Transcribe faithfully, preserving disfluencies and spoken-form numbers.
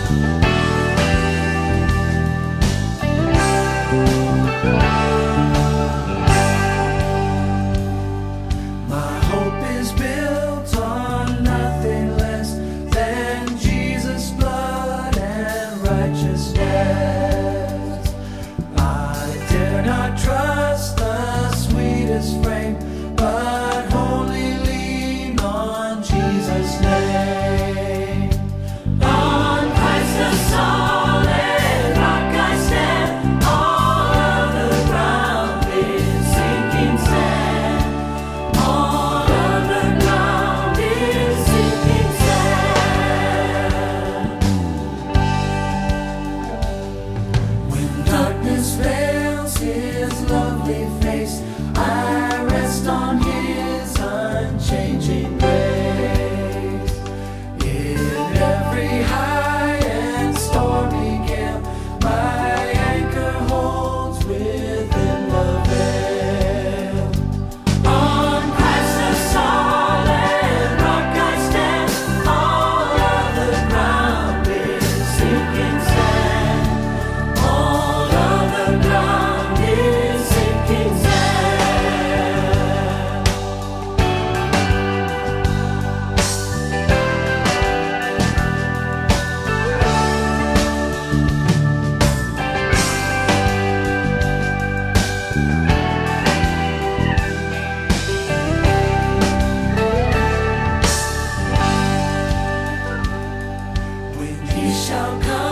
My hope is built on nothing less than Jesus' blood and righteousness. I dare not trust the sweetest frame, but wholly lean on Jesus' name. On Christ the solid rock I stand, all other ground is sinking sand. All other ground is sinking sand. When darkness veils his lovely face, I rest on his unchanging grace. In every high and stormy gale, my anchor holds within the veil. On Christ the solid rock I stand, all other ground is sinking sand. All other ground is sinking sand. When he shall come